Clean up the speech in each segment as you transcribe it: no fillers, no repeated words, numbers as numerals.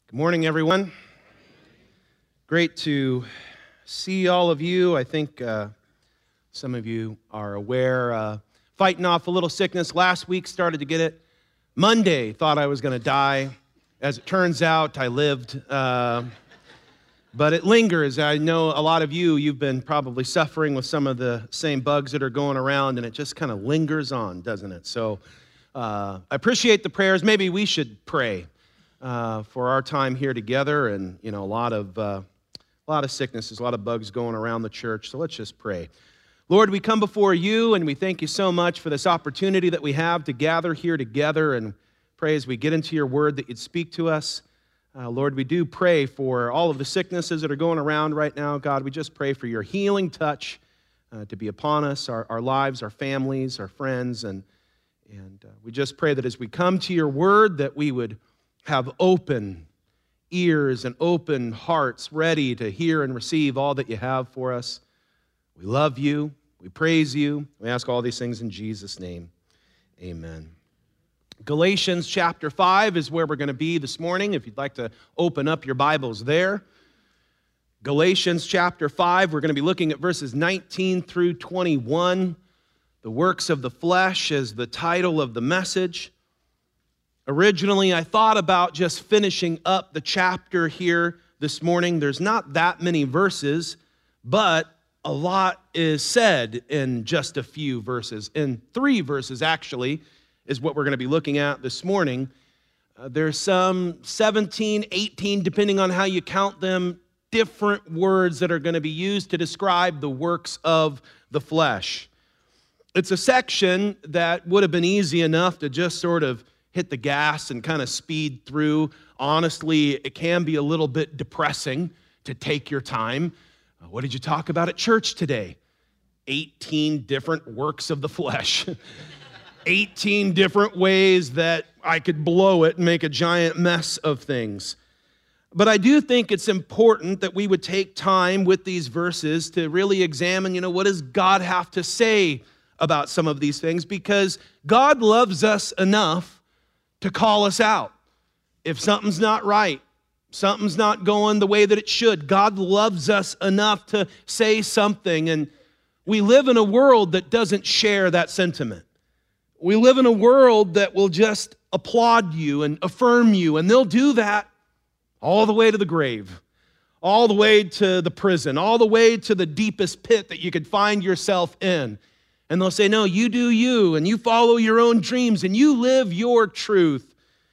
Good morning, everyone. Great to see all of you. I think some of you are aware, fighting off a little sickness. Last week, started to get it. Monday, thought I was going to die. As it turns out, I lived. But it lingers. I know a lot of you've been probably suffering with some of the same bugs that are going around, and it just kind of lingers on, doesn't it? So I appreciate the prayers. Maybe we should pray for our time here together, and a lot of sicknesses, a lot of bugs going around the church. So let's just pray. Lord, we come before you, and we thank you so much for this opportunity that we have to gather here together, and pray as we get into your word that you'd speak to us. Lord, we do pray for all of the sicknesses that are going around right now. God, we just pray for your healing touch to be upon us, our lives, our families, our friends, and we just pray that as we come to your word that we would have open ears and open hearts ready to hear and receive all that you have for us. We love you. We praise you. We ask all these things in Jesus' name. Amen. Galatians chapter 5 is where we're going to be this morning, if you'd like to open up your Bibles there. Galatians chapter 5, we're going to be looking at verses 19 through 21. The works of the flesh is the title of the message. Originally, I thought about just finishing up the chapter here this morning. There's not that many verses, but a lot is said in just a few verses. In 3 verses, actually, is what we're going to be looking at this morning. There's some 17, 18, depending on how you count them, different words that are going to be used to describe the works of the flesh. It's a section that would have been easy enough to just sort of hit the gas and kind of speed through. Honestly, it can be a little bit depressing to take your time. What did you talk about at church today? 18 different works of the flesh. 18 different ways that I could blow it and make a giant mess of things. But I do think it's important that we would take time with these verses to really examine, what does God have to say about some of these things? Because God loves us enough to call us out. If something's not right, something's not going the way that it should, God loves us enough to say something. And we live in a world that doesn't share that sentiment. We live in a world that will just applaud you and affirm you, and they'll do that all the way to the grave, all the way to the prison, all the way to the deepest pit that you could find yourself in. And they'll say, no, you do you, and you follow your own dreams, and you live your truth.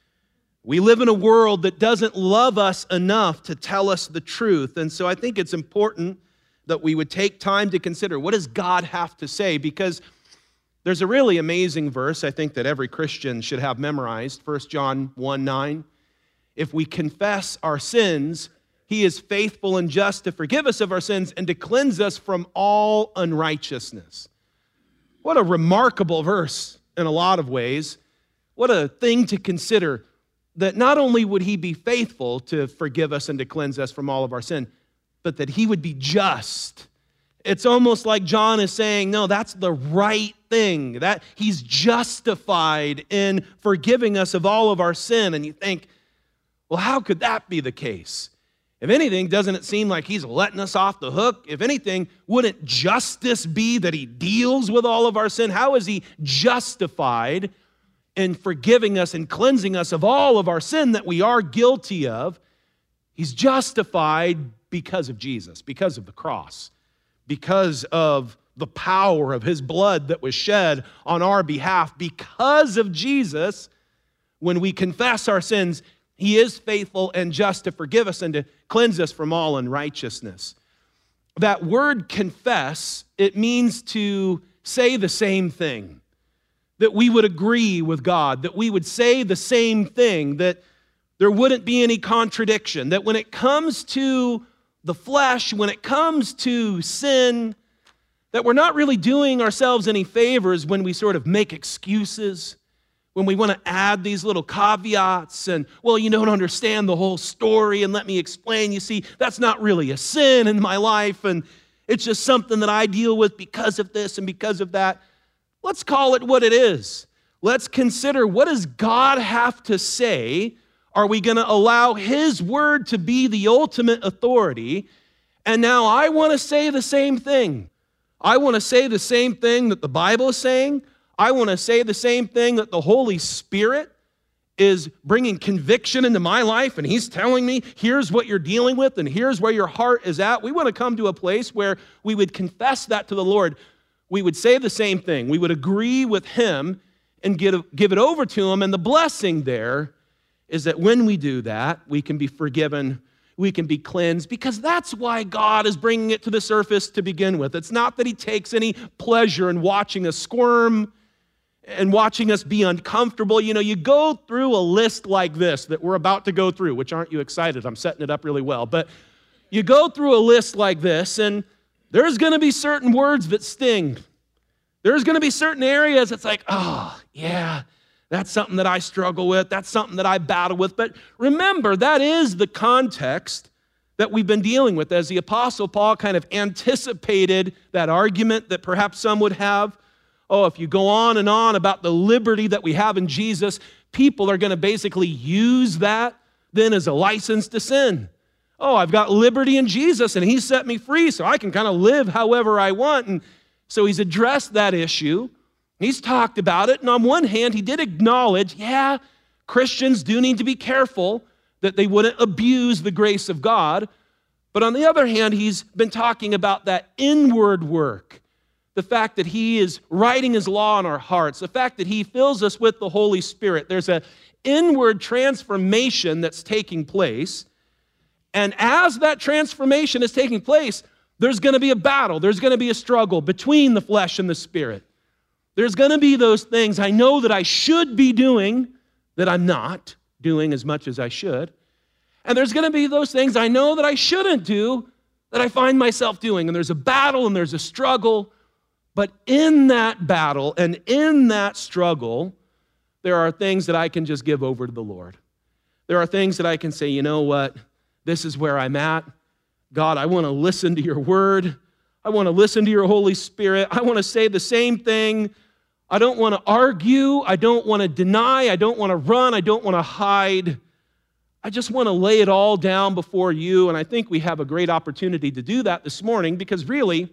We live in a world that doesn't love us enough to tell us the truth. And so I think it's important that we would take time to consider, what does God have to say? Because there's a really amazing verse I think that every Christian should have memorized, 1 John 1:9. If we confess our sins, he is faithful and just to forgive us of our sins and to cleanse us from all unrighteousness. What a remarkable verse in a lot of ways. What a thing to consider, that not only would he be faithful to forgive us and to cleanse us from all of our sin, but that he would be just. It's almost like John is saying, no, that's the right thing, that he's justified in forgiving us of all of our sin. And you think, well, how could that be the case? If anything, doesn't it seem like he's letting us off the hook? If anything, wouldn't justice be that he deals with all of our sin? How is he justified in forgiving us and cleansing us of all of our sin that we are guilty of? He's justified because of Jesus, because of the cross, because of the power of his blood that was shed on our behalf. Because of Jesus, when we confess our sins, he is faithful and just to forgive us and to cleanse us from all unrighteousness. That word confess, it means to say the same thing, that we would agree with God, that we would say the same thing, that there wouldn't be any contradiction, that when it comes to the flesh, when it comes to sin, that we're not really doing ourselves any favors when we sort of make excuses, when we want to add these little caveats and, well, you don't understand the whole story and let me explain. You see, that's not really a sin in my life and it's just something that I deal with because of this and because of that. Let's call it what it is. Let's consider, what does God have to say Are we going to allow His word to be the ultimate authority? And now I want to say the same thing. I want to say the same thing that the Bible is saying. I want to say the same thing that the Holy Spirit is bringing conviction into my life, and He's telling me, here's what you're dealing with, and here's where your heart is at. We want to come to a place where we would confess that to the Lord. We would say the same thing. We would agree with Him and give it over to Him. And the blessing there is that when we do that, we can be forgiven, we can be cleansed, because that's why God is bringing it to the surface to begin with. It's not that He takes any pleasure in watching us squirm and watching us be uncomfortable. You know, you go through a list like this that we're about to go through, which aren't you excited? I'm setting it up really well. But you go through a list like this, and there's going to be certain words that sting. There's going to be certain areas that's like, oh, yeah, that's something that I struggle with. That's something that I battle with. But remember, that is the context that we've been dealing with as the Apostle Paul kind of anticipated that argument that perhaps some would have. Oh, if you go on and on about the liberty that we have in Jesus, people are going to basically use that then as a license to sin. Oh, I've got liberty in Jesus, and He set me free, so I can kind of live however I want. And so He's addressed that issue. He's talked about it, and on one hand, He did acknowledge, yeah, Christians do need to be careful that they wouldn't abuse the grace of God. But on the other hand, He's been talking about that inward work. The fact that He is writing His law in our hearts, the fact that He fills us with the Holy Spirit. There's an inward transformation that's taking place. And as that transformation is taking place, there's going to be a battle. There's going to be a struggle between the flesh and the spirit. There's going to be those things I know that I should be doing that I'm not doing as much as I should. And there's going to be those things I know that I shouldn't do that I find myself doing. And there's a battle and there's a struggle. But in that battle and in that struggle, there are things that I can just give over to the Lord. There are things that I can say, you know what? This is where I'm at. God, I want to listen to your word. I want to listen to your Holy Spirit. I want to say the same thing. I don't want to argue. I don't want to deny. I don't want to run. I don't want to hide. I just want to lay it all down before you. And I think we have a great opportunity to do that this morning, because really,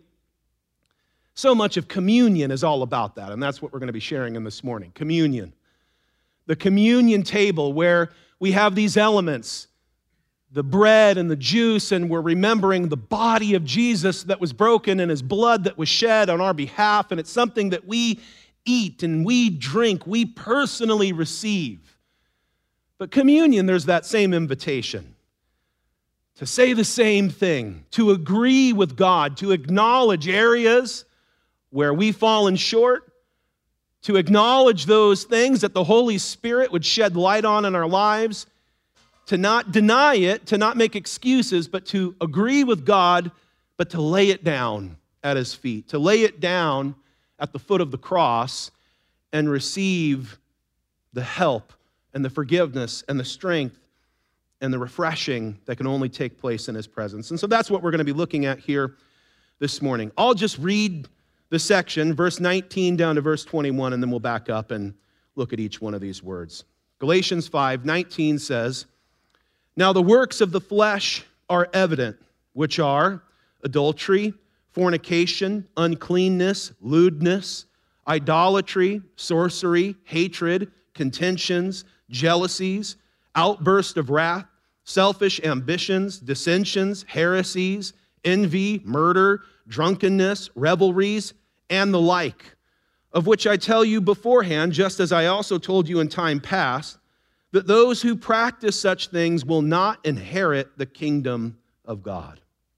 so much of communion is all about that, and that's what we're going to be sharing in this morning, communion. The communion table where we have these elements, the bread and the juice, and we're remembering the body of Jesus that was broken and His blood that was shed on our behalf, and it's something that we eat and we drink, we personally receive. But communion, there's that same invitation to say the same thing, to agree with God, to acknowledge areas where we've fallen short, to acknowledge those things that the Holy Spirit would shed light on in our lives, to not deny it, to not make excuses, but to agree with God, but to lay it down at His feet, to lay it down at the foot of the cross and receive the help and the forgiveness and the strength and the refreshing that can only take place in His presence. And so that's what we're going to be looking at here this morning. I'll just read the section, verse 19 down to verse 21, and then we'll back up and look at each one of these words. Galatians 5:19 says, "Now the works of the flesh are evident, which are adultery, fornication, uncleanness, lewdness, idolatry, sorcery, hatred, contentions, jealousies, outburst of wrath, selfish ambitions, dissensions, heresies, envy, murder, drunkenness, revelries, and the like, of which I tell you beforehand, just as I also told you in time past, that those who practice such things will not inherit the kingdom of God."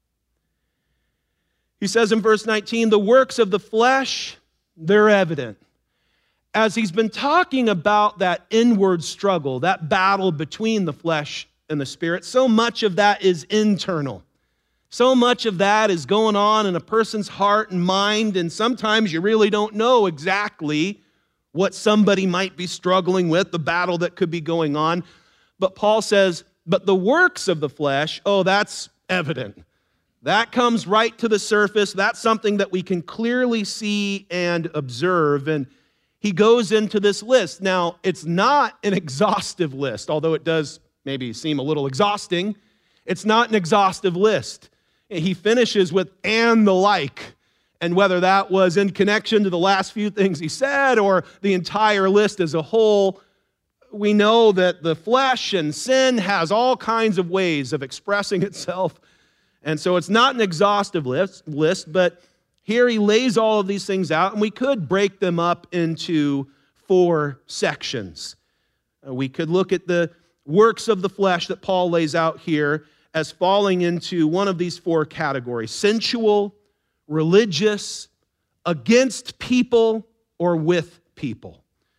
He says in verse 19, the works of the flesh, they're evident. As he's been talking about that inward struggle, that battle between the flesh and the spirit, so much of that is internal. So much of that is going on in a person's heart and mind, and sometimes you really don't know exactly what somebody might be struggling with, the battle that could be going on. But Paul says, but the works of the flesh, oh, that's evident. That comes right to the surface. That's something that we can clearly see and observe. And he goes into this list. Now, it's not an exhaustive list, although it does maybe seem a little exhausting. It's not an exhaustive list. He finishes with "and the like." And whether that was in connection to the last few things he said or the entire list as a whole, we know that the flesh and sin has all kinds of ways of expressing itself. And so it's not an exhaustive list, but here he lays all of these things out, and we could break them up into 4 sections. We could look at the works of the flesh that Paul lays out here as falling into one of these 4 categories: sensual, religious, against people, or with people.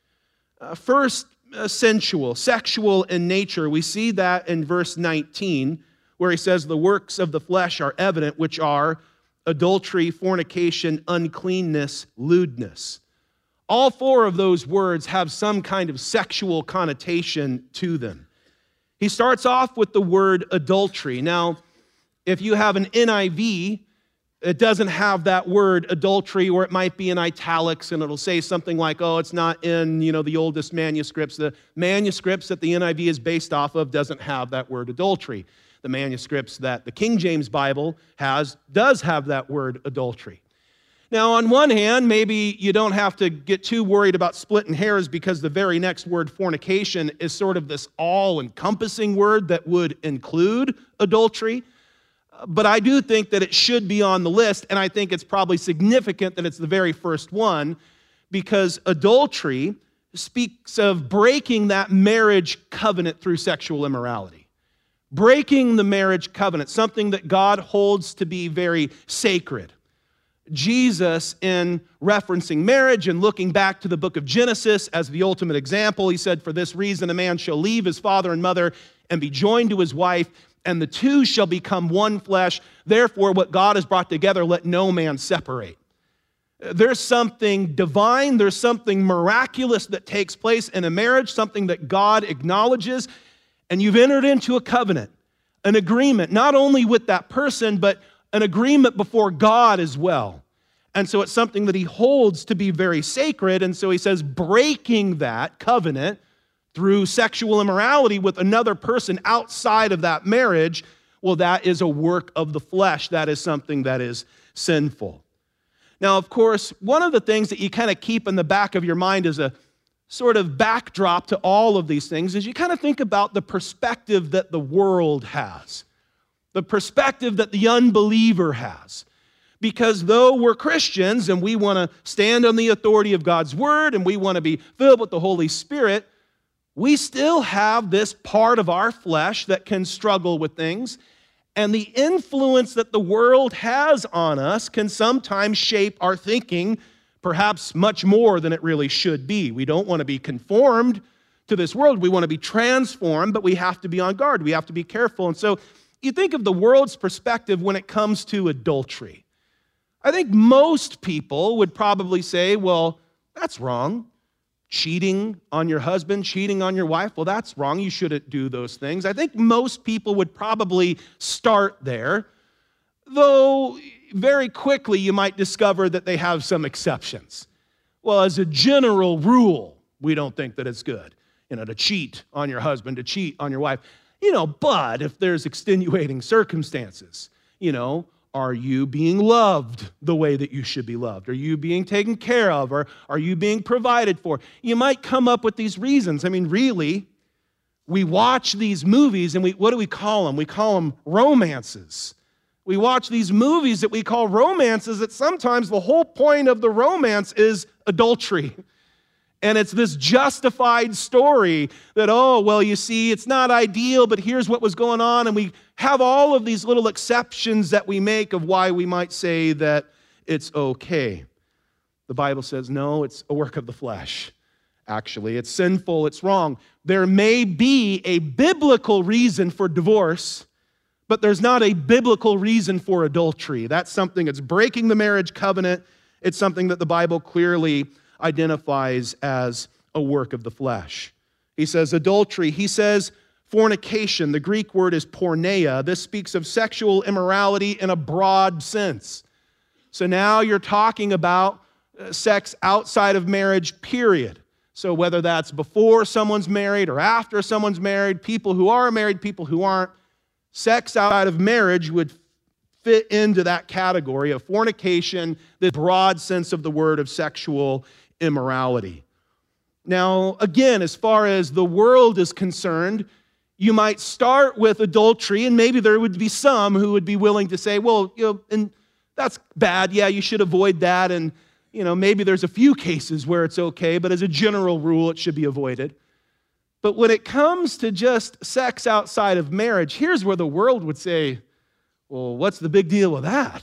First, sensual, sexual in nature. We see that in verse 19, where he says the works of the flesh are evident, which are adultery, fornication, uncleanness, lewdness. All 4 of those words have some kind of sexual connotation to them. He starts off with the word adultery. Now, if you have an NIV, it doesn't have that word adultery, or it might be in italics, and it'll say something like, oh, it's not in, the oldest manuscripts. The manuscripts that the NIV is based off of doesn't have that word adultery. The manuscripts that the King James Bible does have that word adultery. Now, on one hand, maybe you don't have to get too worried about splitting hairs, because the very next word, fornication, is sort of this all-encompassing word that would include adultery. But I do think that it should be on the list, and I think it's probably significant that it's the very first one, because adultery speaks of breaking that marriage covenant through sexual immorality. Breaking the marriage covenant, something that God holds to be very sacred. Jesus, in referencing marriage and looking back to the book of Genesis as the ultimate example, he said, "For this reason a man shall leave his father and mother and be joined to his wife, and the two shall become one flesh. Therefore, what God has brought together, let no man separate." There's something divine, there's something miraculous that takes place in a marriage, something that God acknowledges, and you've entered into a covenant, an agreement, not only with that person, but an agreement before God as well. And so it's something that he holds to be very sacred, and so he says breaking that covenant through sexual immorality with another person outside of that marriage, well, that is a work of the flesh. That is something that is sinful. Now, of course, one of the things that you kind of keep in the back of your mind as a sort of backdrop to all of these things is you kind of think about the perspective that the world has, the perspective that the unbeliever has. Because though we're Christians and we want to stand on the authority of God's word and we want to be filled with the Holy Spirit, we still have this part of our flesh that can struggle with things, and the influence that the world has on us can sometimes shape our thinking, perhaps much more than it really should be. We don't want to be conformed to this world. We want to be transformed, but we have to be on guard. We have to be careful. And so you think of the world's perspective when it comes to adultery. I think most people would probably say, well, that's wrong. Cheating on your husband, cheating on your wife, well, that's wrong. You shouldn't do those things. I think most people would probably start there, though very quickly you might discover that they have some exceptions. Well, as a general rule, we don't think that it's good, to cheat on your husband, to cheat on your wife. But if there's extenuating circumstances, are you being loved the way that you should be loved? Are you being taken care of? Or are you being provided for? You might come up with these reasons. Really, we watch these movies and what do we call them? We call them romances. We watch these movies that we call romances that sometimes the whole point of the romance is adultery. And it's this justified story that, it's not ideal, but here's what was going on. And we have all of these little exceptions that we make of why we might say that it's okay. The Bible says, no, it's a work of the flesh. Actually, it's sinful, it's wrong. There may be a biblical reason for divorce, but there's not a biblical reason for adultery. That's something that's breaking the marriage covenant. It's something that the Bible clearly identifies as a work of the flesh. He says adultery. He says fornication. The Greek word is porneia. This speaks of sexual immorality in a broad sense. So now you're talking about sex outside of marriage, period. So whether that's before someone's married or after someone's married, people who are married, people who aren't, sex outside of marriage would fit into that category of fornication, the broad sense of the word of sexual immorality. Now, again, as far as the world is concerned, you might start with adultery, and maybe there would be some who would be willing to say, well, and that's bad. Yeah, you should avoid that. And, maybe there's a few cases where it's okay, but as a general rule, it should be avoided. But when it comes to just sex outside of marriage, here's where the world would say, well, what's the big deal with that?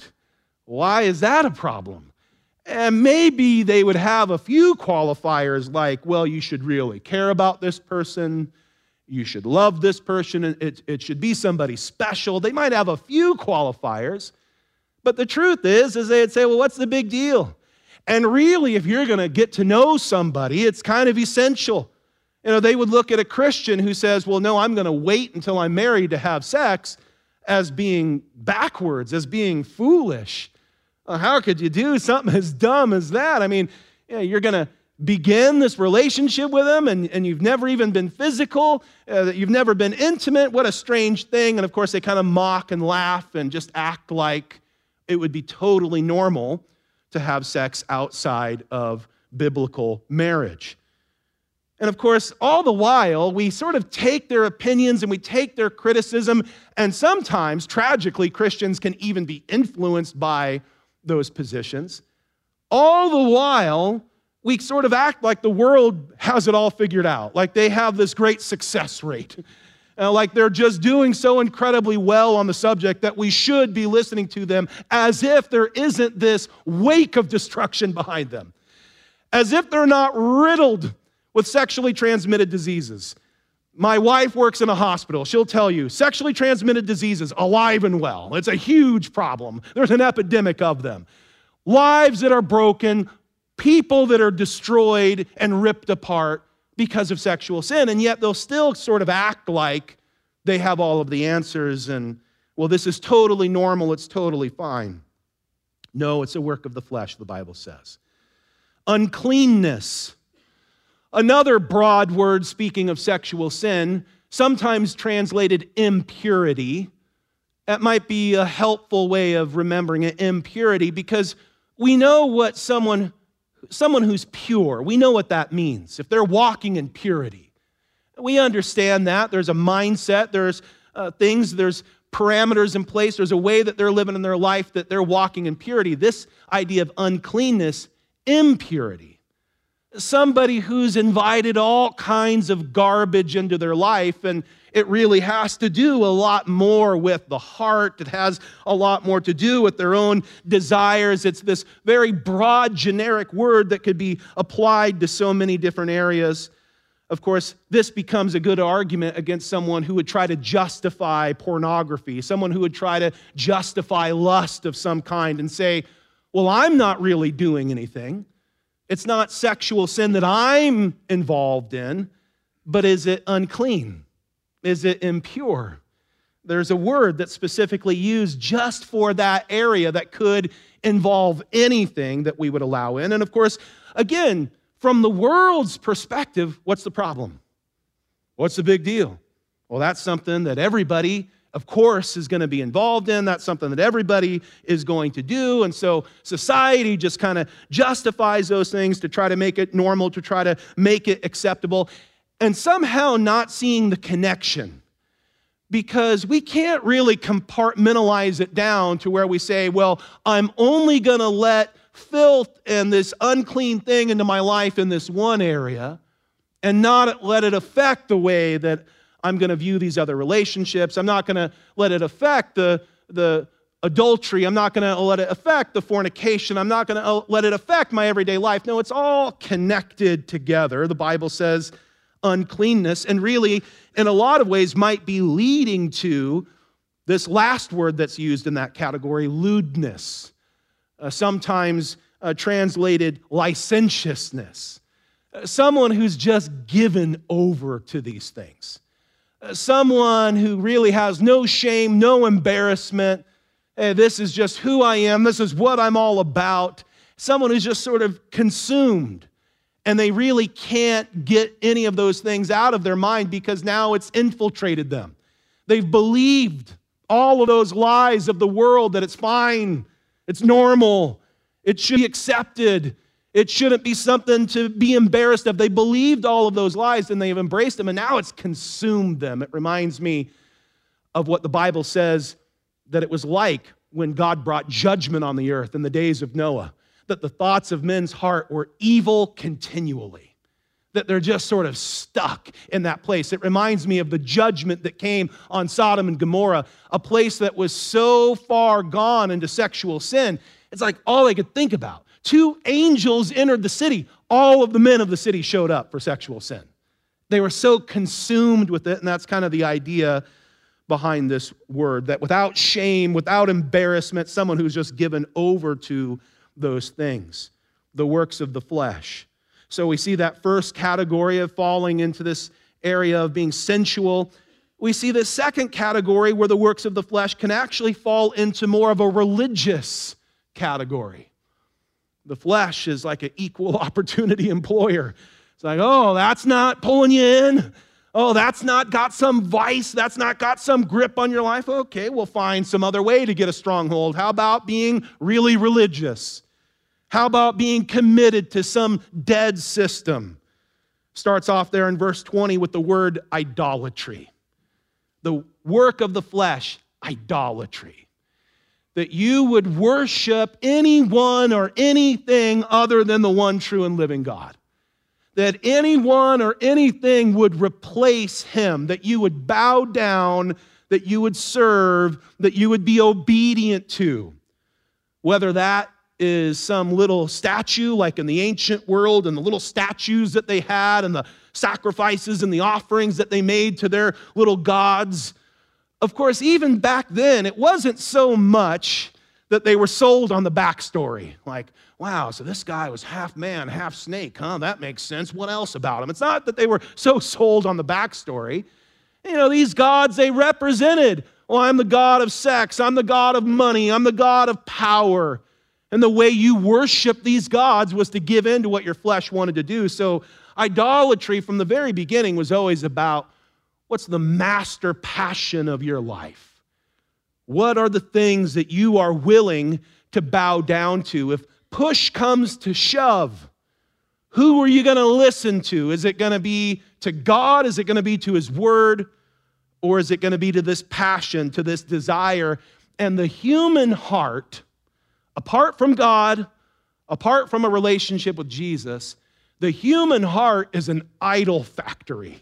Why is that a problem? And maybe they would have a few qualifiers like, well, you should really care about this person. You should love this person. It should be somebody special. They might have a few qualifiers. But the truth is they'd say, well, what's the big deal? And really, if you're going to get to know somebody, it's kind of essential. They would look at a Christian who says, well, no, I'm going to wait until I'm married to have sex, as being backwards, as being foolish. How could you do something as dumb as that? I mean, you're going to begin this relationship with them and you've never even been physical, you've never been intimate. What a strange thing. And of course, they kind of mock and laugh and just act like it would be totally normal to have sex outside of biblical marriage. And of course, all the while, we sort of take their opinions and we take their criticism, and sometimes, tragically, Christians can even be influenced by those positions. All the while, we sort of act like the world has it all figured out, like they have this great success rate, like they're just doing so incredibly well on the subject that we should be listening to them, as if there isn't this wake of destruction behind them, as if they're not riddled with sexually transmitted diseases. My wife works in a hospital. She'll tell you, sexually transmitted diseases, alive and well. It's a huge problem. There's an epidemic of them. Lives that are broken, people that are destroyed and ripped apart because of sexual sin, and yet they'll still sort of act like they have all of the answers and, well, this is totally normal, it's totally fine. No, it's a work of the flesh, the Bible says. Uncleanness. Another broad word speaking of sexual sin, sometimes translated impurity. That might be a helpful way of remembering it, impurity, because we know what someone who's pure, we know what that means. If they're walking in purity, we understand that. There's a mindset, there's there's parameters in place, there's a way that they're living in their life that they're walking in purity. This idea of uncleanness, impurity. Somebody who's invited all kinds of garbage into their life, and it really has to do a lot more with the heart. It has a lot more to do with their own desires. It's this very broad, generic word that could be applied to so many different areas. Of course, this becomes a good argument against someone who would try to justify pornography, someone who would try to justify lust of some kind and say, well, I'm not really doing anything. It's not sexual sin that I'm involved in, but is it unclean? Is it impure? There's a word that's specifically used just for that area that could involve anything that we would allow in. And of course, again, from the world's perspective, what's the problem? What's the big deal? Well, that's something that everybody, of course, is going to be involved in. That's something that everybody is going to do. And so society just kind of justifies those things to try to make it normal, to try to make it acceptable, and somehow not seeing the connection. Because we can't really compartmentalize it down to where we say, well, I'm only going to let filth and this unclean thing into my life in this one area and not let it affect the way that I'm going to view these other relationships. I'm not going to let it affect the adultery. I'm not going to let it affect the fornication. I'm not going to let it affect my everyday life. No, it's all connected together. The Bible says uncleanness, and really, in a lot of ways, might be leading to this last word that's used in that category, lewdness, sometimes translated licentiousness. Someone who's just given over to these things. Someone who really has no shame, no embarrassment. Hey, this is just who I am. This is what I'm all about. Someone who's just sort of consumed And they really can't get any of those things out of their mind because now it's infiltrated them. They've believed all of those lies of the world that it's fine, it's normal, it should be accepted, it shouldn't be something to be embarrassed of. They believed all of those lies and they've embraced them, and now it's consumed them. It reminds me of what the Bible says that it was like when God brought judgment on the earth in the days of Noah, that the thoughts of men's heart were evil continually, that they're just sort of stuck in that place. It reminds me of the judgment that came on Sodom and Gomorrah, a place that was so far gone into sexual sin. It's like all they could think about. 2 angels entered the city. All of the men of the city showed up for sexual sin. They were so consumed with it, and that's kind of the idea behind this word, that without shame, without embarrassment, someone who's just given over to those things, the works of the flesh. So we see that first category of falling into this area of being sensual. We see the second category where the works of the flesh can actually fall into more of a religious category. The flesh is like an equal opportunity employer. It's like, oh, that's not pulling you in. Oh, that's not got some vice. That's not got some grip on your life. Okay, we'll find some other way to get a stronghold. How about being really religious? How about being committed to some dead system? Starts off there in verse 20 with the word idolatry. The work of the flesh, idolatry. That you would worship anyone or anything other than the one true and living God. That anyone or anything would replace him, that you would bow down, that you would serve, that you would be obedient to. Whether that is some little statue like in the ancient world and the little statues that they had and the sacrifices and the offerings that they made to their little gods. Of course, even back then, it wasn't so much that they were sold on the backstory. Like, wow, so this guy was half man, half snake, huh? That makes sense. What else about him? It's not that they were so sold on the backstory. You know, these gods, they represented, well, I'm the god of sex, I'm the god of money, I'm the god of power. And the way you worship these gods was to give in to what your flesh wanted to do. So idolatry from the very beginning was always about what's the master passion of your life? What are the things that you are willing to bow down to? If push comes to shove, who are you going to listen to? Is it going to be to God? Is it going to be to His Word? Or is it going to be to this passion, to this desire? And the human heart, apart from God, apart from a relationship with Jesus, the human heart is an idol factory.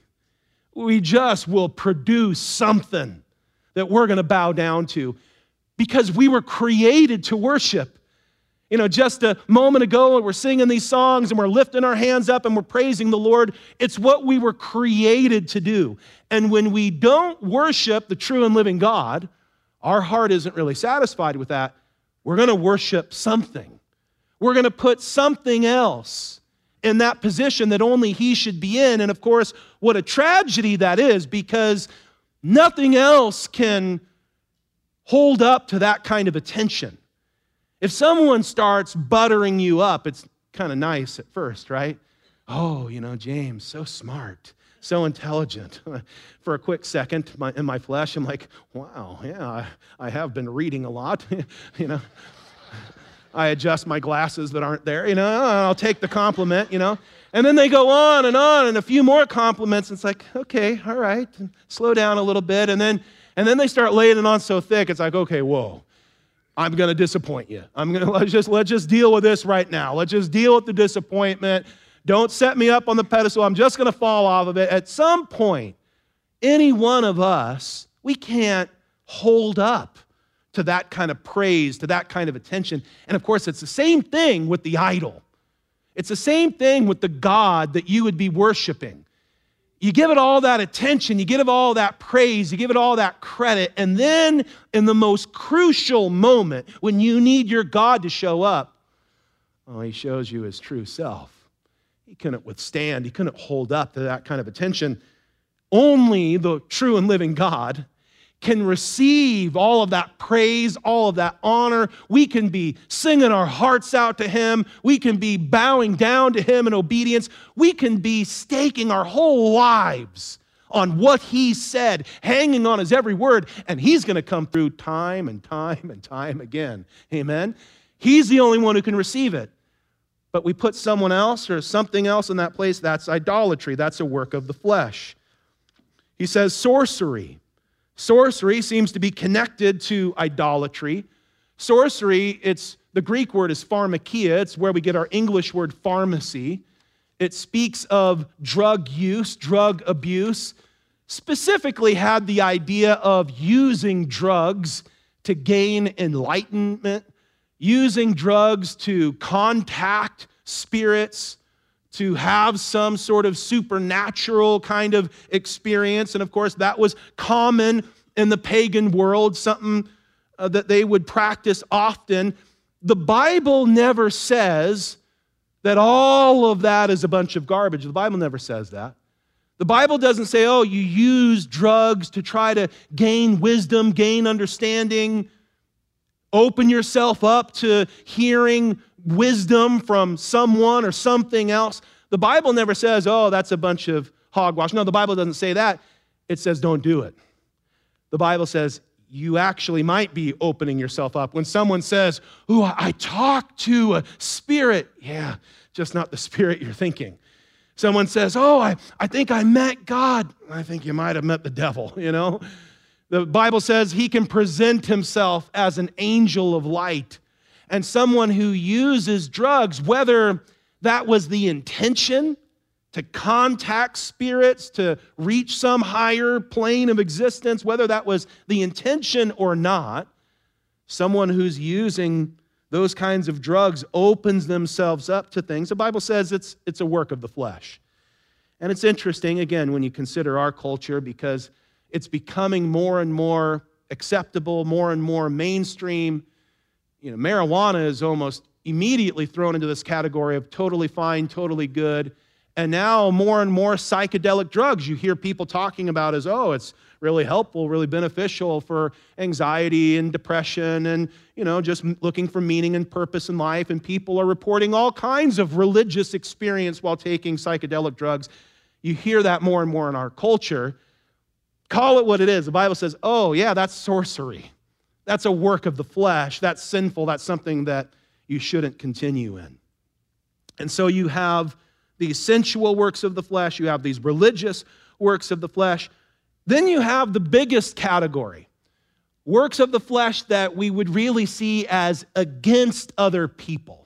We just will produce something that we're going to bow down to because we were created to worship. You know, just a moment ago, we're singing these songs and we're lifting our hands up and we're praising the Lord. It's what we were created to do. And when we don't worship the true and living God, our heart isn't really satisfied with that. We're going to worship something. We're going to put something else in that position that only He should be in. And of course, what a tragedy that is, because nothing else can hold up to that kind of attention. If someone starts buttering you up, it's kind of nice at first, right? Oh, you know, James, so smart, so intelligent. For a quick second, in my flesh, I'm like, wow, yeah, I have been reading a lot, you know. I adjust my glasses that aren't there, you know, I'll take the compliment, you know. And then they go on, and a few more compliments. And it's like, okay, all right, slow down a little bit. And then they start laying it on so thick, it's like, okay, whoa, I'm going to disappoint you. Let's just deal with this right now. Let's just deal with the disappointment. Don't set me up on the pedestal. I'm just going to fall off of it. At some point, any one of us, we can't hold up to that kind of praise, to that kind of attention. And of course, it's the same thing with the idol. It's the same thing with the God that you would be worshiping. You give it all that attention, you give it all that praise, you give it all that credit, and then in the most crucial moment, when you need your God to show up, oh, He shows you His true self. He couldn't withstand, He couldn't hold up to that kind of attention. Only the true and living God can receive all of that praise, all of that honor. We can be singing our hearts out to Him. We can be bowing down to Him in obedience. We can be staking our whole lives on what He said, hanging on His every word, and He's going to come through time and time and time again. Amen? He's the only one who can receive it. But we put someone else or something else in that place, that's idolatry. That's a work of the flesh. He says sorcery. Sorcery seems to be connected to idolatry. Sorcery, the Greek word is pharmakia. It's where we get our English word pharmacy. It speaks of drug use, drug abuse. Specifically had the idea of using drugs to gain enlightenment, using drugs to contact spirits, to have some sort of supernatural kind of experience. And of course, that was common in the pagan world, something that they would practice often. The Bible never says that all of that is a bunch of garbage. The Bible never says that. The Bible doesn't say, oh, you use drugs to try to gain wisdom, gain understanding, open yourself up to hearing wisdom from someone or something else. The Bible never says, oh, that's a bunch of hogwash. No, the Bible doesn't say that. It says, don't do it. The Bible says, you actually might be opening yourself up. When someone says, oh, I talked to a spirit. Yeah, just not the spirit you're thinking. Someone says, oh, I think I met God. I think you might have met the devil, you know. The Bible says he can present himself as an angel of light. And someone who uses drugs, whether that was the intention to contact spirits, to reach some higher plane of existence, whether that was the intention or not, someone who's using those kinds of drugs opens themselves up to things. The Bible says it's a work of the flesh. And it's interesting, again, when you consider our culture, because it's becoming more and more acceptable, more and more mainstream. You know, marijuana is almost immediately thrown into this category of totally fine, totally good. And now more and more psychedelic drugs you hear people talking about as, oh, it's really helpful, really beneficial for anxiety and depression and, you know, just looking for meaning and purpose in life. And people are reporting all kinds of religious experience while taking psychedelic drugs. You hear that more and more in our culture. Call it what it is. The Bible says, oh, yeah, that's sorcery. That's a work of the flesh. That's sinful. That's something that you shouldn't continue in. And so you have these sensual works of the flesh. You have these religious works of the flesh. Then you have the biggest category, works of the flesh that we would really see as against other people.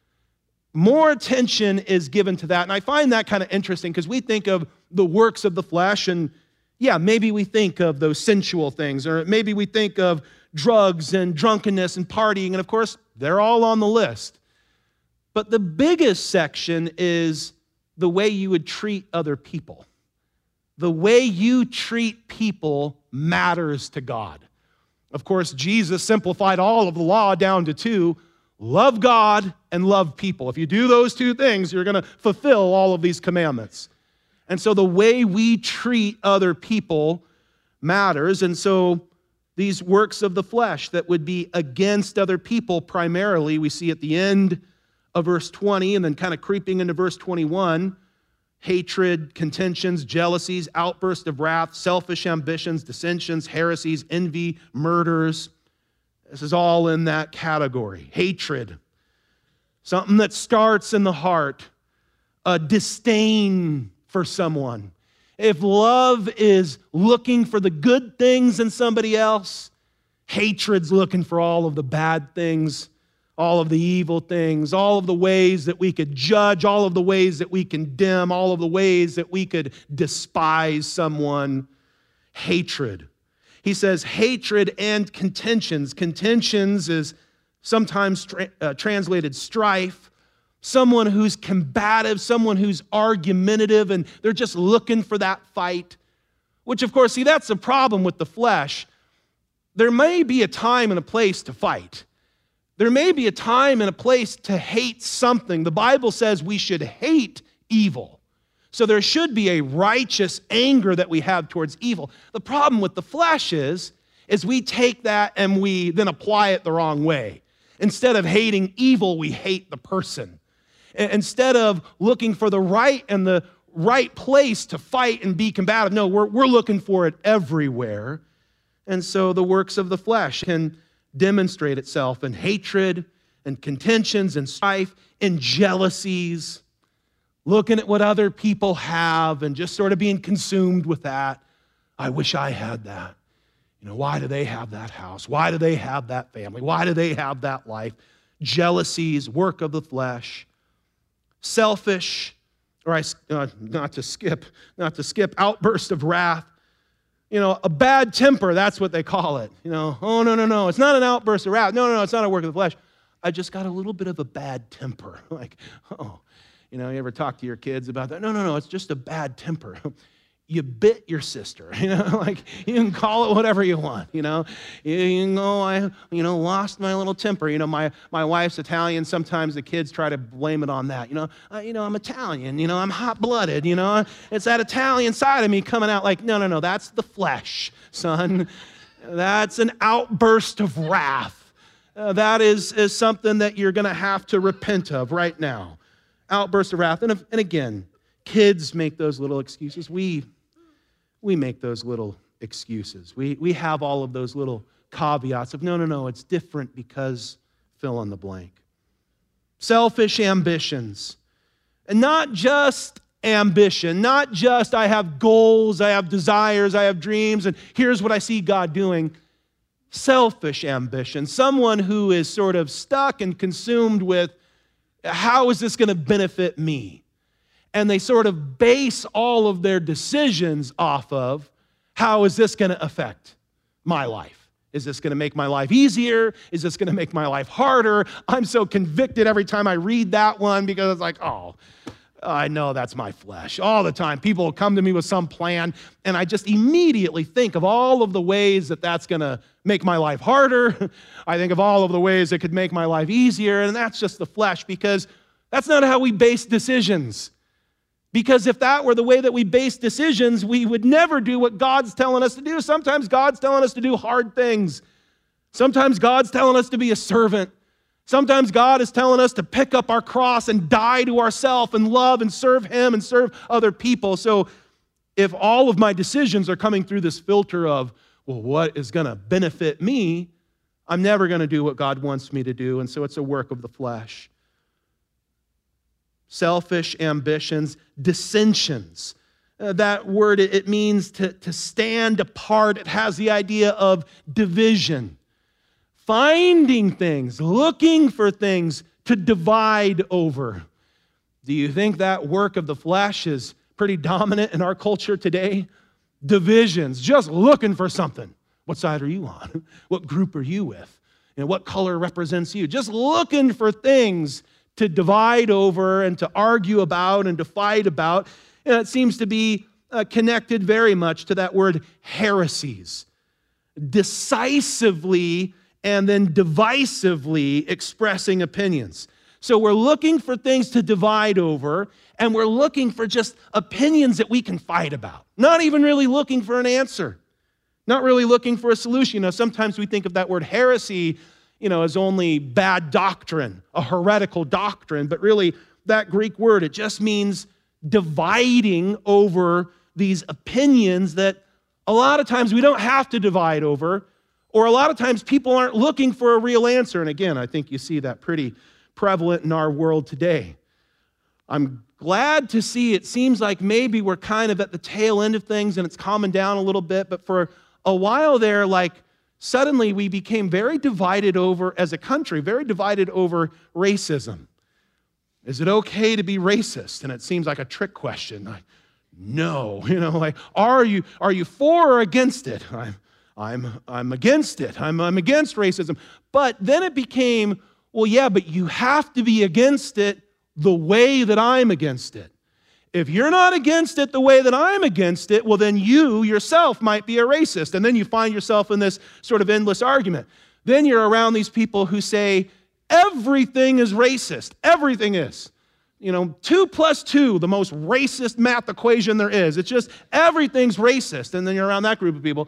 More attention is given to that. And I find that kind of interesting because we think of the works of the flesh and, yeah, maybe we think of those sensual things, or maybe we think of drugs and drunkenness and partying, and of course, they're all on the list. But the biggest section is the way you would treat other people. The way you treat people matters to God. Of course, Jesus simplified all of the law down to two: love God and love people. If you do those two things, you're going to fulfill all of these commandments. And so the way we treat other people matters. And so these works of the flesh that would be against other people primarily, we see at the end of verse 20 and then kind of creeping into verse 21, hatred, contentions, jealousies, outbursts of wrath, selfish ambitions, dissensions, heresies, envy, murders. This is all in that category. Hatred, something that starts in the heart, a disdain for someone. If love is looking for the good things in somebody else, hatred's looking for all of the bad things, all of the evil things, all of the ways that we could judge, all of the ways that we condemn, all of the ways that we could despise someone. Hatred. He says hatred and contentions. Contentions is sometimes translated strife. Someone who's combative, someone who's argumentative, and they're just looking for that fight. Which, of course, see, that's the problem with the flesh. There may be a time and a place to fight. There may be a time and a place to hate something. The Bible says we should hate evil. So there should be a righteous anger that we have towards evil. The problem with the flesh is is we take that and we then apply it the wrong way. Instead of hating evil, we hate the person. Instead of looking for the right and the right place to fight and be combative, no, we're looking for it everywhere. And so the works of the flesh can demonstrate itself in hatred and contentions and strife and jealousies, looking at what other people have and just sort of being consumed with that. I wish I had that. Why do they have that house? Why do they have that family? Why do they have that life? Jealousies, work of the flesh, selfish, or not to skip, outburst of wrath. A bad temper, that's what they call it. Oh, no, it's not an outburst of wrath. No, it's not a work of the flesh. I just got a little bit of a bad temper. You ever talk to your kids about that? No, it's just a bad temper. You bit your sister, you can call it whatever you want, you can go, I lost my little temper. My wife's Italian. Sometimes the kids try to blame it on that. I'm Italian, I'm hot-blooded, it's that Italian side of me coming out no, that's the flesh, son. That's an outburst of wrath. That is something that you're going to have to repent of right now. Outburst of wrath. And again, kids make those little excuses. We make those little excuses. We have all of those little caveats of, no, it's different because fill in the blank. Selfish ambitions. And not just ambition, not just I have goals, I have desires, I have dreams, and here's what I see God doing. Selfish ambition. Someone who is sort of stuck and consumed with, how is this going to benefit me? And they sort of base all of their decisions off of, how is this going to affect my life? Is this going to make my life easier? Is this going to make my life harder? I'm so convicted every time I read that one because it's like, oh, I know that's my flesh. All the time, people will come to me with some plan, and I just immediately think of all of the ways that that's going to make my life harder. I think of all of the ways it could make my life easier, and that's just the flesh because that's not how we base decisions. Because if that were the way that we base decisions, we would never do what God's telling us to do. Sometimes God's telling us to do hard things. Sometimes God's telling us to be a servant. Sometimes God is telling us to pick up our cross and die to ourselves and love and serve Him and serve other people. So if all of my decisions are coming through this filter of, well, what is going to benefit me, I'm never going to do what God wants me to do. And so it's a work of the flesh. Selfish ambitions, dissensions. That word, it means to stand apart. It has the idea of division. Finding things, looking for things to divide over. Do you think that work of the flesh is pretty dominant in our culture today? Divisions, just looking for something. What side are you on? What group are you with? What color represents you? Just looking for things to divide over and to argue about and to fight about. And it seems to be connected very much to that word heresies. Decisively and then divisively expressing opinions. So we're looking for things to divide over, and we're looking for just opinions that we can fight about. Not even really looking for an answer. Not really looking for a solution. Sometimes we think of that word heresy as only bad doctrine, a heretical doctrine, but really that Greek word, it just means dividing over these opinions that a lot of times we don't have to divide over, or a lot of times people aren't looking for a real answer. And again, I think you see that pretty prevalent in our world today. I'm glad to see it seems like maybe we're kind of at the tail end of things and it's calming down a little bit, but for a while there, suddenly we became very divided over, as a country, very divided over racism. Is it okay to be racist? And it seems like a trick question. No, are you for or against it? I'm against it. I'm against racism. But then it became, well, yeah, but you have to be against it the way that I'm against it. If you're not against it the way that I'm against it, well, then you yourself might be a racist. And then you find yourself in this sort of endless argument. Then you're around these people who say, everything is racist. Everything is. 2 plus 2, the most racist math equation there is. It's just everything's racist. And then you're around that group of people.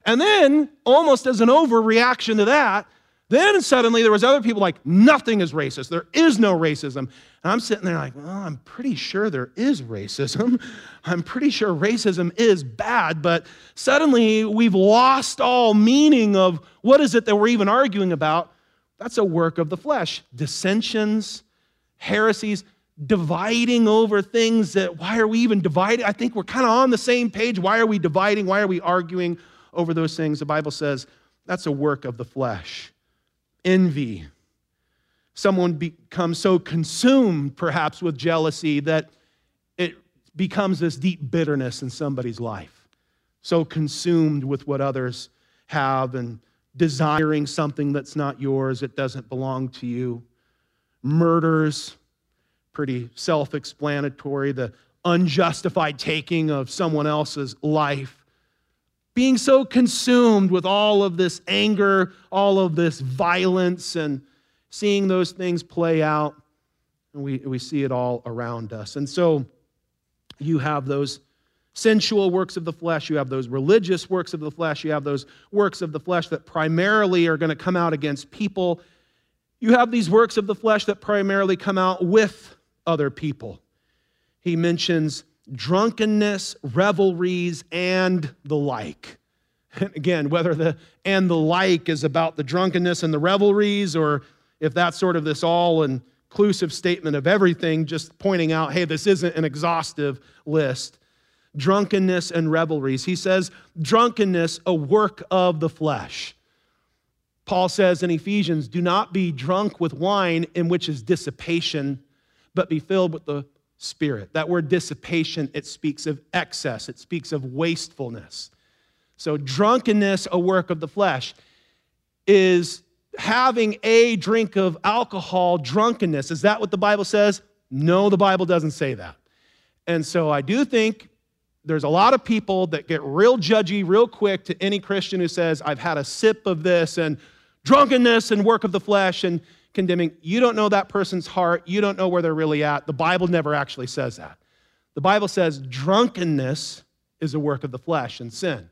And then, almost as an overreaction to that, then suddenly there was other people like, nothing is racist. There is no racism. And I'm sitting there like, well, I'm pretty sure there is racism. I'm pretty sure racism is bad, but suddenly we've lost all meaning of what is it that we're even arguing about. That's a work of the flesh. Dissensions, heresies, dividing over things that, why are we even dividing? I think we're kind of on the same page. Why are we dividing? Why are we arguing over those things? The Bible says that's a work of the flesh. Envy. Someone becomes so consumed, perhaps, with jealousy that it becomes this deep bitterness in somebody's life. So consumed with what others have and desiring something that's not yours, it doesn't belong to you. Murders, pretty self-explanatory, the unjustified taking of someone else's life. Being so consumed with all of this anger, all of this violence, and seeing those things play out, and we see it all around us. And so you have those sensual works of the flesh, you have those religious works of the flesh, you have those works of the flesh that primarily are going to come out against people. You have these works of the flesh that primarily come out with other people. He mentions drunkenness, revelries, and the like. And again, whether the and the like is about the drunkenness and the revelries, or if that's sort of this all-inclusive statement of everything, just pointing out, hey, this isn't an exhaustive list. Drunkenness and revelries. He says, drunkenness, a work of the flesh. Paul says in Ephesians, do not be drunk with wine in which is dissipation, but be filled with the Spirit. That word dissipation, it speaks of excess. It speaks of wastefulness. So drunkenness, a work of the flesh, is having a drink of alcohol, drunkenness. Is that what the Bible says? No, the Bible doesn't say that. And so I do think there's a lot of people that get real judgy real quick to any Christian who says, I've had a sip of this, and drunkenness and work of the flesh, and condemning. You don't know that person's heart. You don't know where they're really at. The Bible never actually says that. The Bible says drunkenness is a work of the flesh and sin.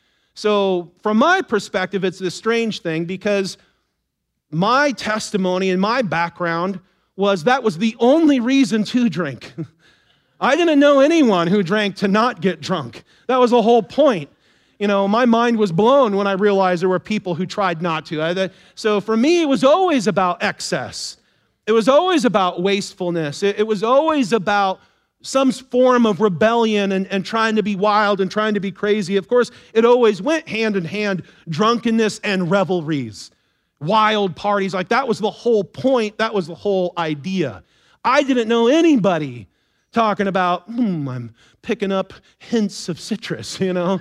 So from my perspective, it's this strange thing because my testimony and my background was that was the only reason to drink. I didn't know anyone who drank to not get drunk. That was the whole point. You know, my mind was blown when I realized there were people who tried not to. So for me, it was always about excess. It was always about wastefulness. It was always about some form of rebellion and trying to be wild and trying to be crazy. Of course, it always went hand in hand, drunkenness and revelries, wild parties. Like that was the whole point. That was the whole idea. I didn't know anybody talking about, I'm picking up hints of citrus, you know.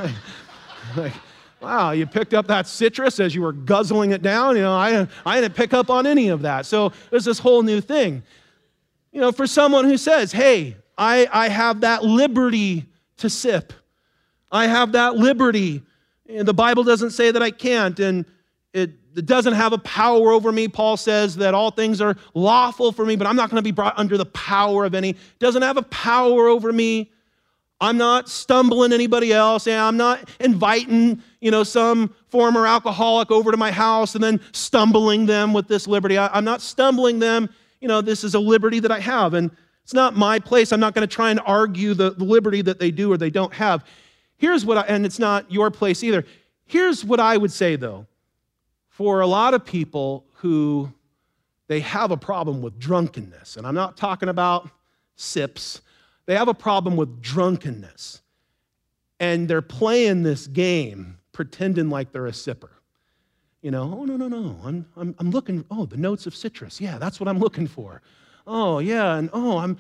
like, wow, you picked up that citrus as you were guzzling it down. You know, I didn't pick up on any of that. So there's this whole new thing. You know, for someone who says, hey, I have that liberty to sip. I have that liberty. And the Bible doesn't say that I can't, and it doesn't have a power over me. Paul says that all things are lawful for me, but I'm not going to be brought under the power of any. It doesn't have a power over me. I'm not stumbling anybody else. And I'm not inviting, some former alcoholic over to my house and then stumbling them with this liberty. I'm not stumbling them. This is a liberty that I have, and it's not my place. I'm not going to try and argue the liberty that they do or they don't have. And it's not your place either. Here's what I would say, though. For a lot of people who they have a problem with drunkenness, and I'm not talking about sips, they have a problem with drunkenness, and they're playing this game pretending like they're a sipper. Oh, no, I'm looking, the notes of citrus. Yeah, that's what I'm looking for. Oh, yeah, and I'm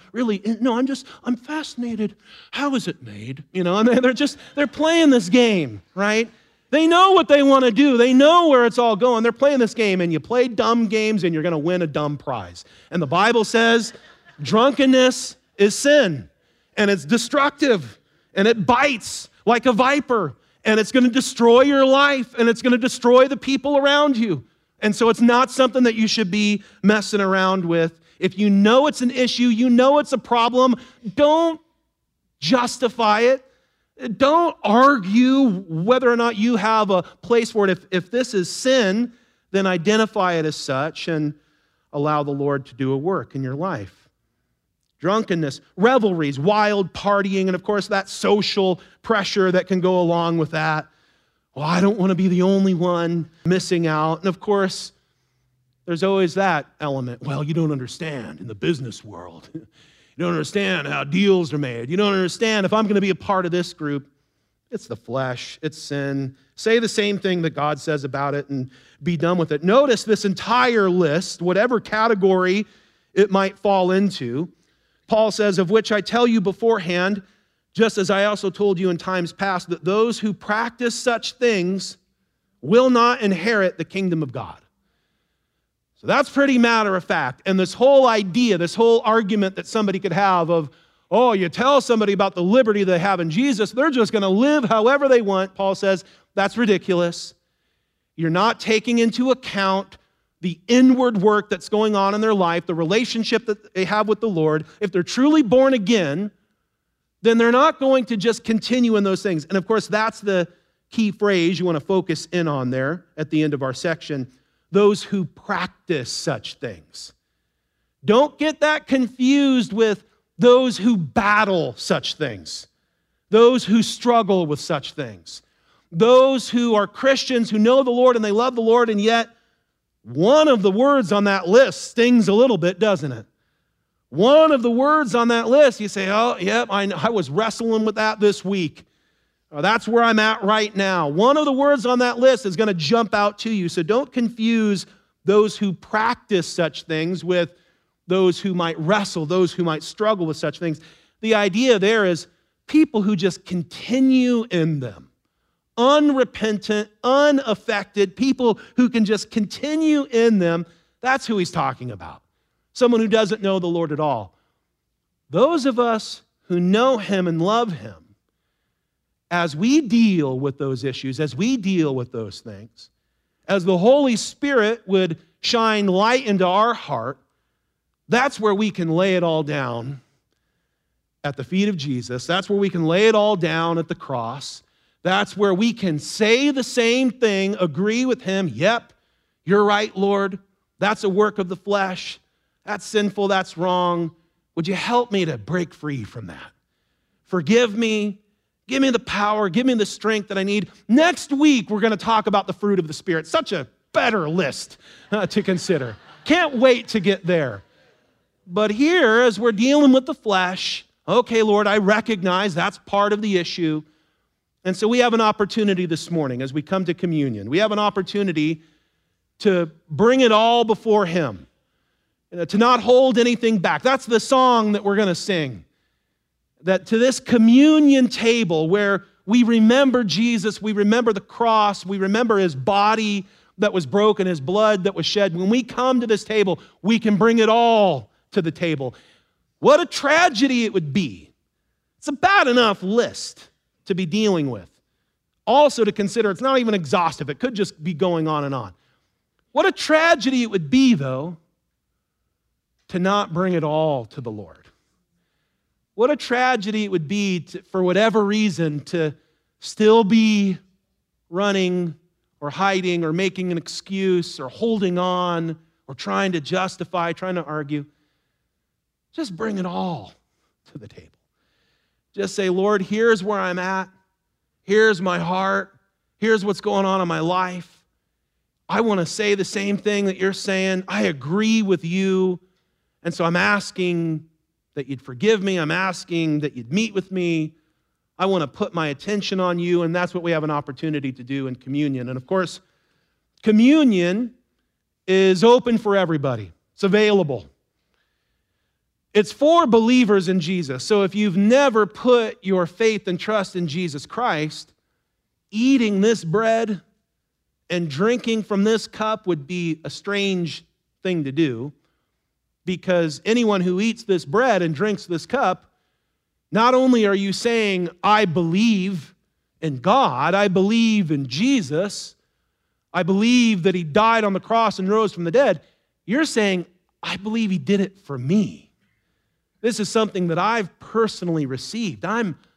fascinated. How is it made? And they're playing this game, right? They know what they want to do. They know where it's all going. They're playing this game, and you play dumb games, and you're going to win a dumb prize. And the Bible says drunkenness is sin, and it's destructive, and it bites like a viper, and it's going to destroy your life, and it's going to destroy the people around you. And so it's not something that you should be messing around with. If you know it's an issue, you know it's a problem, don't justify it. Don't argue whether or not you have a place for it. If this is sin, then identify it as such and allow the Lord to do a work in your life. Drunkenness, revelries, wild partying, and of course that social pressure that can go along with that. Well, I don't want to be the only one missing out. And of course, there's always that element. Well, you don't understand in the business world. You don't understand how deals are made. You don't understand if I'm going to be a part of this group. It's the flesh. It's sin. Say the same thing that God says about it and be done with it. Notice this entire list, whatever category it might fall into. Paul says, of which I tell you beforehand, just as I also told you in times past, that those who practice such things will not inherit the kingdom of God. So that's pretty matter of fact. And this whole idea, this whole argument that somebody could have of, oh, you tell somebody about the liberty they have in Jesus, they're just going to live however they want. Paul says, that's ridiculous. You're not taking into account the inward work that's going on in their life, the relationship that they have with the Lord. If they're truly born again, then they're not going to just continue in those things. And of course, that's the key phrase you want to focus in on there at the end of our section. Those who practice such things. Don't get that confused with those who battle such things, those who struggle with such things, those who are Christians who know the Lord and they love the Lord, and yet one of the words on that list stings a little bit, doesn't it? One of the words on that list, you say, oh, yep, I was wrestling with that this week. That's where I'm at right now. One of the words on that list is going to jump out to you. So don't confuse those who practice such things with those who might wrestle, those who might struggle with such things. The idea there is people who just continue in them. Unrepentant, unaffected, people who can just continue in them. That's who he's talking about. Someone who doesn't know the Lord at all. Those of us who know him and love him, as we deal with those issues, as we deal with those things, as the Holy Spirit would shine light into our heart, that's where we can lay it all down at the feet of Jesus. That's where we can lay it all down at the cross. That's where we can say the same thing, agree with him. Yep, you're right, Lord. That's a work of the flesh. That's sinful. That's wrong. Would you help me to break free from that? Forgive me. Give me the power. Give me the strength that I need. Next week, we're going to talk about the fruit of the Spirit. Such a better list to consider. Can't wait to get there. But here, as we're dealing with the flesh, okay, Lord, I recognize that's part of the issue. And so we have an opportunity this morning as we come to communion. We have an opportunity to bring it all before him, to not hold anything back. That's the song that we're going to sing. That to this communion table where we remember Jesus, we remember the cross, we remember his body that was broken, his blood that was shed. When we come to this table, we can bring it all to the table. What a tragedy it would be. It's a bad enough list to be dealing with. Also to consider, it's not even exhaustive. It could just be going on and on. What a tragedy it would be, though, to not bring it all to the Lord. What a tragedy it would be to, for whatever reason, to still be running or hiding or making an excuse or holding on or trying to justify, trying to argue. Just bring it all to the table. Just say, Lord, here's where I'm at. Here's my heart. Here's what's going on in my life. I want to say the same thing that you're saying. I agree with you. And so I'm asking that you'd forgive me. I'm asking that you'd meet with me. I want to put my attention on you, and that's what we have an opportunity to do in communion. And of course, communion is open for everybody. It's available. It's for believers in Jesus. So if you've never put your faith and trust in Jesus Christ, eating this bread and drinking from this cup would be a strange thing to do. Because anyone who eats this bread and drinks this cup, not only are you saying, I believe in God, I believe in Jesus, I believe that he died on the cross and rose from the dead, you're saying, I believe he did it for me. This is something that I've personally received. I'm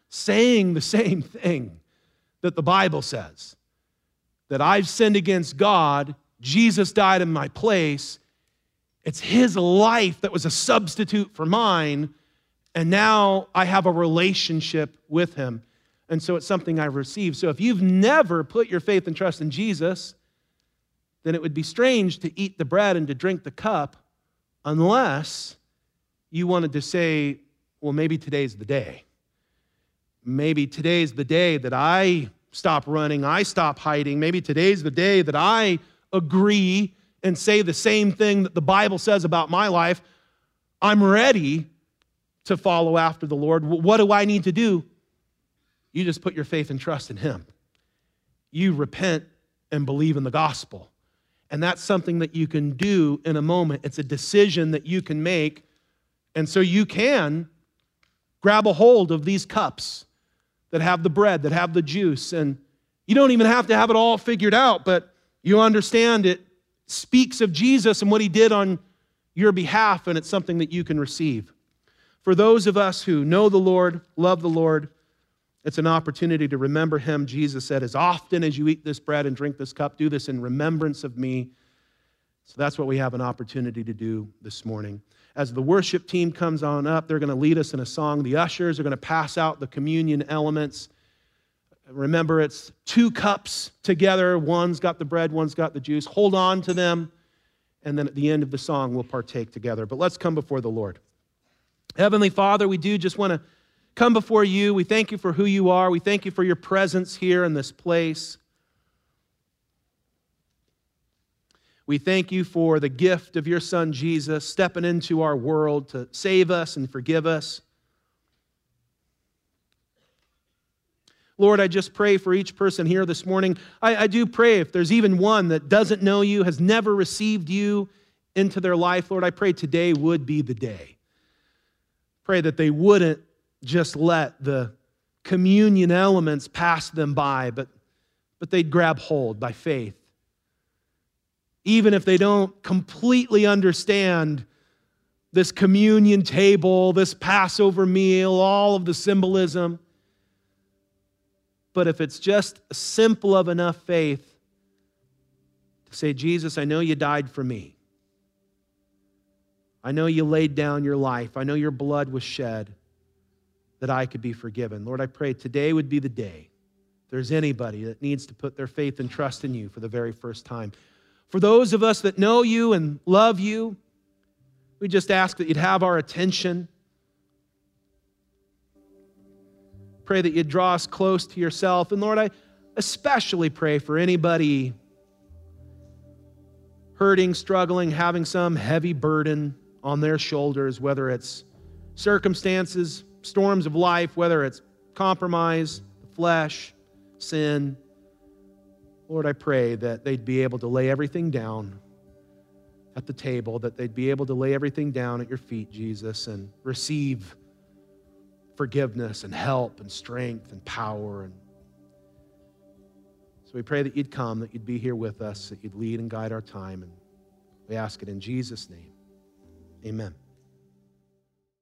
saying the same thing that the Bible says, that I've sinned against God, Jesus died in my place, it's his life that was a substitute for mine, and now I have a relationship with him. And so it's something I've received. So if you've never put your faith and trust in Jesus, then it would be strange to eat the bread and to drink the cup unless you wanted to say, well, maybe today's the day. Maybe today's the day that I stop running, I stop hiding. Maybe today's the day that I agree and say the same thing that the Bible says about my life. I'm ready to follow after the Lord. What do I need to do? You just put your faith and trust in him. You repent and believe in the gospel. And that's something that you can do in a moment. It's a decision that you can make. And so you can grab a hold of these cups that have the bread, that have the juice. And you don't even have to have it all figured out, but you understand it speaks of Jesus and what he did on your behalf, and it's something that you can receive. For those of us who know the Lord, love the Lord, it's an opportunity to remember him. Jesus said, as often as you eat this bread and drink this cup, do this in remembrance of me. So that's what we have an opportunity to do this morning. As the worship team comes on up, they're going to lead us in a song. The ushers are going to pass out the communion elements. Remember, it's 2 cups together. One's got the bread, one's got the juice. Hold on to them, and then at the end of the song, we'll partake together. But let's come before the Lord. Heavenly Father, we do just want to come before you. We thank you for who you are. We thank you for your presence here in this place. We thank you for the gift of your Son, Jesus, stepping into our world to save us and forgive us. Lord, I just pray for each person here this morning. I do pray if there's even one that doesn't know you, has never received you into their life, Lord, I pray today would be the day. Pray that they wouldn't just let the communion elements pass them by, but they'd grab hold by faith. Even if they don't completely understand this communion table, this Passover meal, all of the symbolism, but if it's just simple of enough faith to say, Jesus, I know you died for me. I know you laid down your life. I know your blood was shed that I could be forgiven. Lord, I pray today would be the day. If there's anybody that needs to put their faith and trust in you for the very first time. For those of us that know you and love you, we just ask that you'd have our attention. Pray that you'd draw us close to yourself. And Lord, I especially pray for anybody hurting, struggling, having some heavy burden on their shoulders, whether it's circumstances, storms of life, whether it's compromise, the flesh, sin. Lord, I pray that they'd be able to lay everything down at the table, that they'd be able to lay everything down at your feet, Jesus, and receive forgiveness and help and strength and power. And so we pray that you'd come, that you'd be here with us, that you'd lead and guide our time. And we ask it in Jesus' name. Amen.